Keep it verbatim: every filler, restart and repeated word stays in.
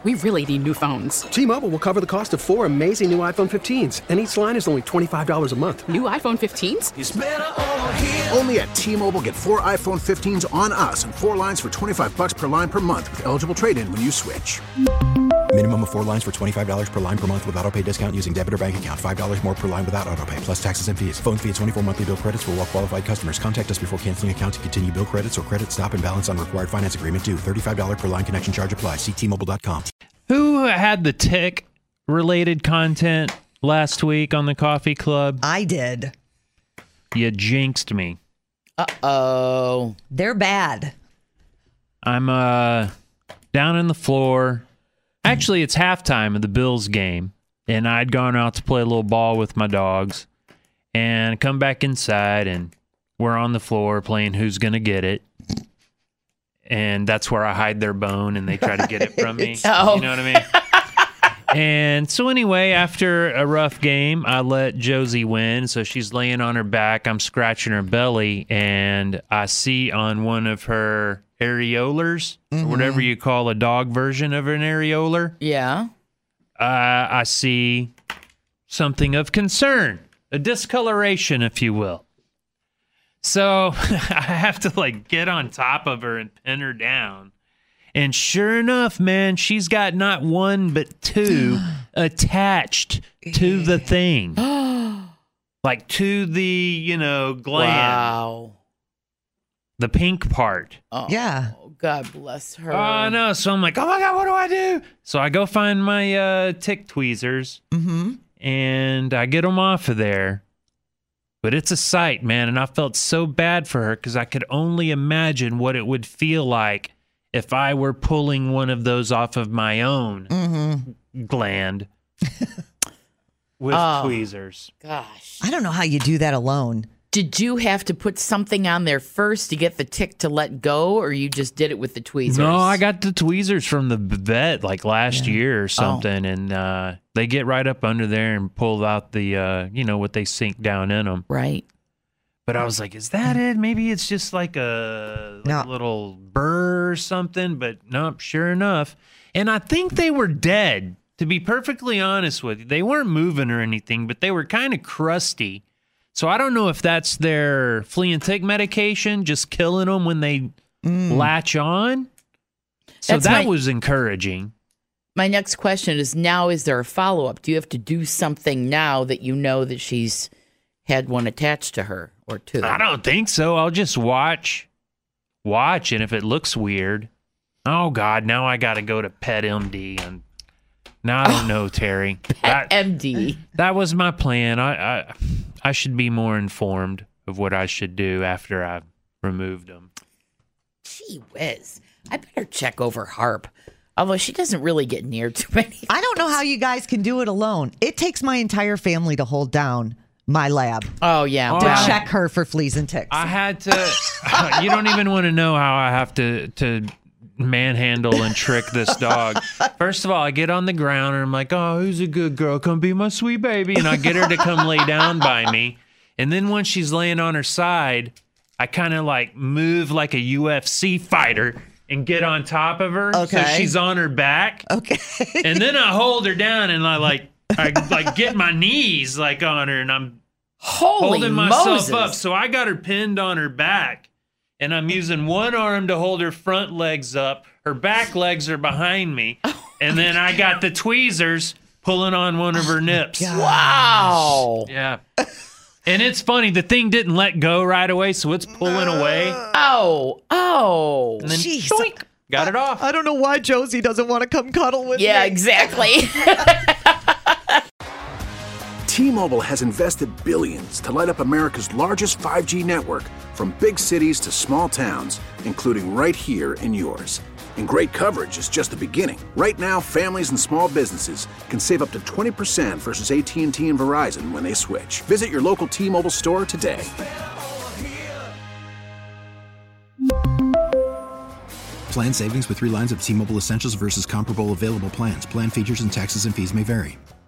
We really need new phones. T-Mobile will cover the cost of four amazing new iPhone fifteens, and each line is only twenty-five dollars a month. New iPhone fifteens? It's better over here. Only at T-Mobile, get four iPhone fifteens on us and four lines for twenty-five dollars per line per month with eligible trade-in when you switch. Minimum of four lines for twenty-five dollars per line per month with autopay discount using debit or bank account. five dollars more per line without autopay, plus taxes and fees. Phone fee at twenty-four monthly bill credits for well-qualified customers. Contact us before canceling account to continue bill credits or credit stop and balance on required finance agreement due. thirty-five dollars per line connection charge applies. See T Mobile dot com. Who had the tick-related content last week on the Coffee Club? I did. You jinxed me. Uh-oh. They're bad. I'm uh down on the floor. Actually, it's halftime of the Bills game, and I'd gone out to play a little ball with my dogs, and come back inside, and we're on the floor playing Who's Gonna Get It, and that's where I hide their bone, and they try to get it from me. Oh. You know what I mean? And so anyway, after a rough game, I let Josie win, so she's laying on her back, I'm scratching her belly, and I see on one of her areolars, mm-hmm. or whatever you call a dog version of an areolar. Yeah. Uh, I see something of concern, a discoloration, if you will. So I have to like get on top of her and pin her down. And sure enough, man, she's got not one but two attached to the thing. Like to the, you know, gland. Wow. The pink part. Oh, yeah. God bless her. Oh, no. So I'm like, oh, my God, what do I do? So I go find my uh, tick tweezers, mm-hmm. and I get them off of there. But it's a sight, man, and I felt so bad for her because I could only imagine what it would feel like if I were pulling one of those off of my own mm-hmm. gland with oh, tweezers. Gosh. I don't know how you do that alone. Did you have to put something on there first to get the tick to let go, or you just did it with the tweezers? No, I got the tweezers from the vet like last yeah. year or something, oh. and uh, they get right up under there and pull out the, uh, you know, what they sink down in them. Right. But I was like, is that it? Maybe it's just like a, like no. a little burr or something, but nope, sure enough. And I think they were dead, to be perfectly honest with you. They weren't moving or anything, but they were kind of crusty. So I don't know if that's their flea and tick medication, just killing them when they mm. latch on. So That's that my, was encouraging. My next question is, now is there a follow-up? Do you have to do something now that you know that she's had one attached to her or two? I don't think so. I'll just watch. Watch, and if it looks weird, oh, God, now I got to go to Pet M D. And now I don't know, Terry. Pet M D. That was my plan. I... I I should be more informed of what I should do after I removed them. Gee whiz. I better check over Harp. Although she doesn't really get near too many. I don't know how you guys can do it alone. It takes my entire family to hold down my lab. Oh, yeah. To wow. check her for fleas and ticks. I had to... You don't even want to know how I have to... to manhandle and trick this dog. First of all, I get on the ground and I'm like, oh, who's a good girl? Come be my sweet baby. And I get her to come lay down by me. And then when she's laying on her side, I kind of like move like a U F C fighter and get on top of her. Okay. So she's on her back. Okay. And then I hold her down and I like, I like get my knees like on her and I'm Holy holding myself Moses. up. So I got her pinned on her back. And I'm using one arm to hold her front legs up. Her back legs are behind me. And then I got the tweezers pulling on one of her nips. Wow. Yeah. And it's funny, the thing didn't let go right away, so it's pulling away. Oh, oh. And then Jeez. doink, got it off. I don't know why Josie doesn't want to come cuddle with yeah, me. exactly. T-Mobile has invested billions to light up America's largest five G network, from big cities to small towns, including right here in yours. And great coverage is just the beginning. Right now, families and small businesses can save up to twenty percent versus A T and T and Verizon when they switch. Visit your local T-Mobile store today. Plan savings with three lines of T-Mobile Essentials versus comparable available plans. Plan features and taxes and fees may vary.